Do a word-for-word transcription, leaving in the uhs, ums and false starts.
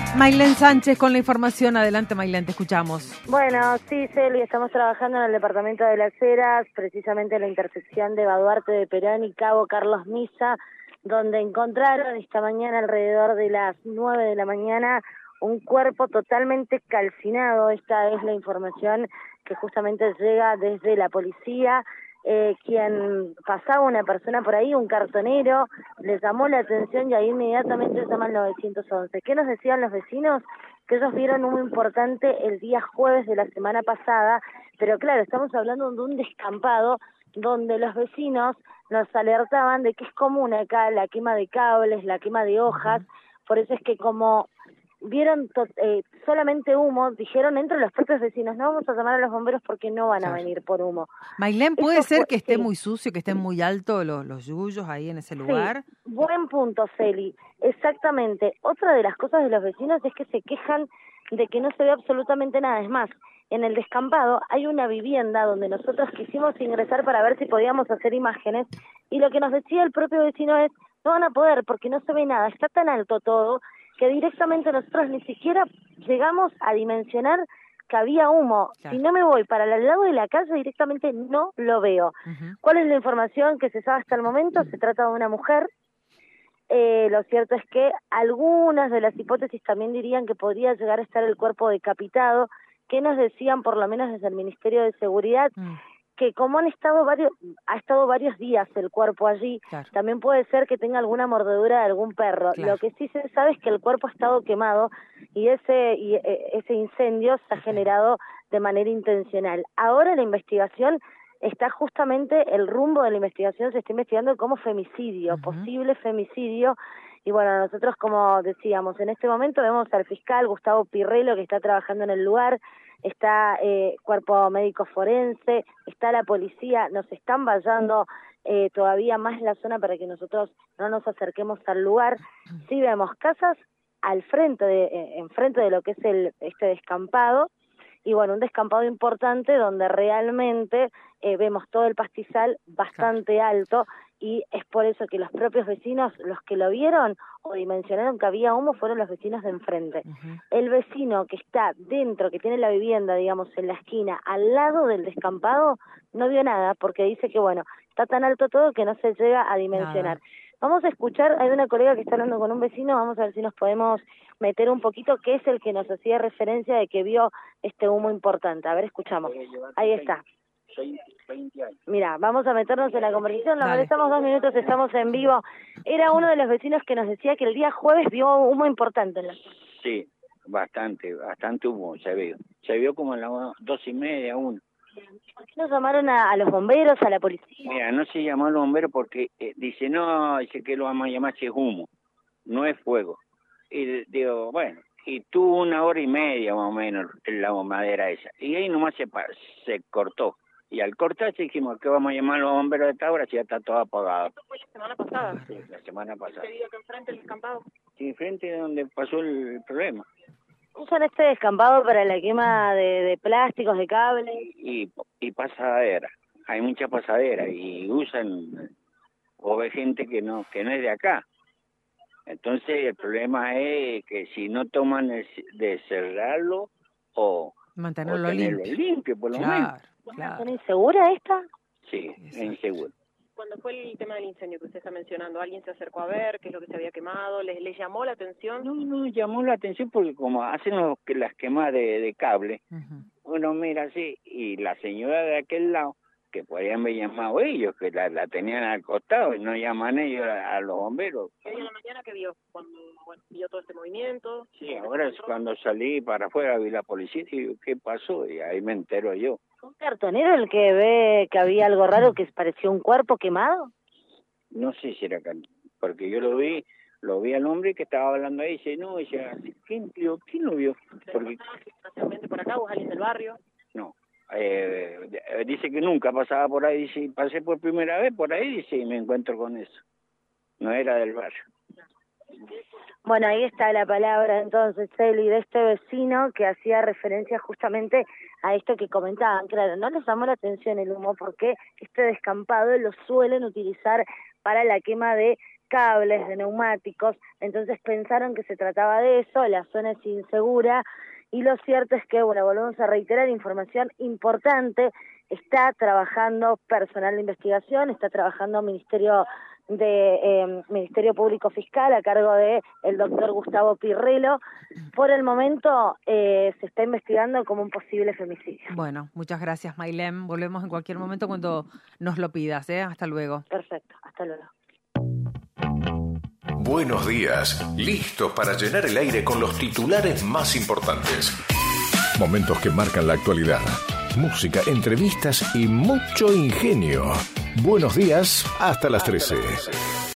Maylén Sánchez con la información. Adelante, Maylén, te escuchamos. Bueno, sí, Celi, estamos trabajando en el departamento de Las Heras, precisamente en la intersección de Baduarte de Perón y Cabo Carlos Misa, donde encontraron esta mañana alrededor de las nueve de la mañana un cuerpo totalmente calcinado. Esta es la información que justamente llega desde la policía. Eh, quien pasaba una persona por ahí, un cartonero, le llamó la atención y ahí inmediatamente llaman nueve once. ¿Qué nos decían los vecinos? Que ellos vieron humo importante el día jueves de la semana pasada, pero claro, estamos hablando de un descampado donde los vecinos nos alertaban de que es común acá la quema de cables, la quema de hojas. Por eso es que como vieron to eh, solamente humo, dijeron entre los propios vecinos, no vamos a llamar a los bomberos porque no van claro. a venir por humo. Maylén, ¿puede Eso ser fue, que esté sí. muy sucio, que estén muy altos los, los yuyos ahí en ese lugar? Sí, buen punto, Celi. Exactamente. Otra de las cosas de los vecinos es que se quejan de que no se ve absolutamente nada. Es más, en el descampado hay una vivienda donde nosotros quisimos ingresar para ver si podíamos hacer imágenes y lo que nos decía el propio vecino es, no van a poder porque no se ve nada, está tan alto todo que directamente nosotros ni siquiera llegamos a dimensionar que había humo. Claro. Si no me voy para el lado de la casa, directamente no lo veo. Uh-huh. ¿Cuál es la información que se sabe hasta el momento? Se trata de una mujer. Eh, lo cierto es que algunas de las hipótesis también dirían que podría llegar a estar el cuerpo decapitado, que nos decían por lo menos desde el Ministerio de Seguridad, uh-huh. que como han estado varios, ha estado varios días el cuerpo allí, claro. también puede ser que tenga alguna mordedura de algún perro. Claro. Lo que sí se sabe es que el cuerpo ha estado quemado y ese y ese incendio se ha generado de manera intencional. Ahora la investigación está justamente, el rumbo de la investigación se está investigando como femicidio, uh-huh. posible femicidio. Y bueno, nosotros, como decíamos, en este momento vemos al fiscal Gustavo Pirrelo, que está trabajando en el lugar, está eh, cuerpo médico forense, está la policía, nos están vallando eh, todavía más la zona para que nosotros no nos acerquemos al lugar. Sí vemos casas al frente de, eh, enfrente de lo que es el este descampado, y bueno, un descampado importante donde realmente eh, vemos todo el pastizal bastante claro. alto, y es por eso que los propios vecinos, los que lo vieron o dimensionaron que había humo, fueron los vecinos de enfrente. Uh-huh. El vecino que está dentro, que tiene la vivienda, digamos, en la esquina, al lado del descampado, no vio nada, porque dice que, bueno, está tan alto todo que no se llega a dimensionar. Nada. Vamos a escuchar, hay una colega que está hablando con un vecino, vamos a ver si nos podemos meter un poquito, que es el que nos hacía referencia de que vio este humo importante. A ver, escuchamos. Ahí está. Mira, vamos a meternos en la conversación, nos molestamos dos minutos, estamos en vivo. Era uno de los vecinos que nos decía que el día jueves vio humo importante en la zona. Sí, bastante, bastante humo se vio. Se vio como en las dos y media, uno. ¿Por qué no llamaron a, a los bomberos, a la policía? Mira, no se llamó a los bomberos porque eh, dice, no, dice que lo vamos a llamar si es humo, no es fuego. Y digo, bueno, y tuvo una hora y media más o menos la madera esa. Y ahí nomás se, se cortó. Y al cortarse dijimos que vamos a llamar a los bomberos de esta hora si ya está todo apagado. ¿Esto fue la semana pasada? Sí, la semana pasada. ¿Usted vive acá enfrente del descampado? Sí, enfrente de donde pasó el problema. ¿Usan este descampado para la quema de, de plásticos, de cables? Y, y pasadera, hay mucha pasadera y usan, o ve gente que no que no es de acá. Entonces el problema es que si no toman el, de cerrarlo o mantenerlo o tenerlo limpio. limpio, por lo claro, menos. Claro. ¿Son insegura esta? Sí, es inseguro. Cuando fue el tema del incendio que usted está mencionando, ¿alguien se acercó a ver qué es lo que se había quemado? ¿Les, les llamó la atención? No, no, llamó la atención porque como hacen los, las quemas de, de cable, uh-huh. uno mira así, y la señora de aquel lado, que podrían haber llamado ellos, que la, la tenían al costado, y no llaman ellos a, a los bomberos. ¿Qué día de la mañana que vio? Cuando bueno, vio todo este movimiento. Sí, ahora es cuando salí para afuera, vi la policía y digo, ¿qué pasó? Y ahí me entero yo. ¿Un cartonero el que ve que había algo raro, que parecía un cuerpo quemado? No sé si era cartonero, porque yo lo vi, lo vi al hombre que estaba hablando ahí, y dice, no, dice, ¿quién, tío, ¿quién lo vio? Porque ¿Nacionalmente por acá o es alguien del barrio? No, eh, dice que nunca pasaba por ahí, dice, pasé por primera vez por ahí, dice, y me encuentro con eso. No era del barrio. Bueno, ahí está la palabra entonces, Celi, de este vecino que hacía referencia justamente a esto que comentaban. Claro, no les llamó la atención el humo porque este descampado lo suelen utilizar para la quema de cables, de neumáticos, entonces pensaron que se trataba de eso, la zona es insegura, y lo cierto es que, bueno, volvemos a reiterar, información importante, está trabajando personal de investigación, está trabajando Ministerio de eh, Ministerio Público Fiscal a cargo de el doctor Gustavo Pirrelo. Por el momento eh, se está investigando como un posible femicidio. Bueno, muchas gracias, Maylem. Volvemos en cualquier momento cuando nos lo pidas, ¿eh? Hasta luego. Perfecto, hasta luego. Buenos días, listos para llenar el aire con los titulares más importantes. Momentos que marcan la actualidad. Música, entrevistas y mucho ingenio. Buenos días, hasta las trece.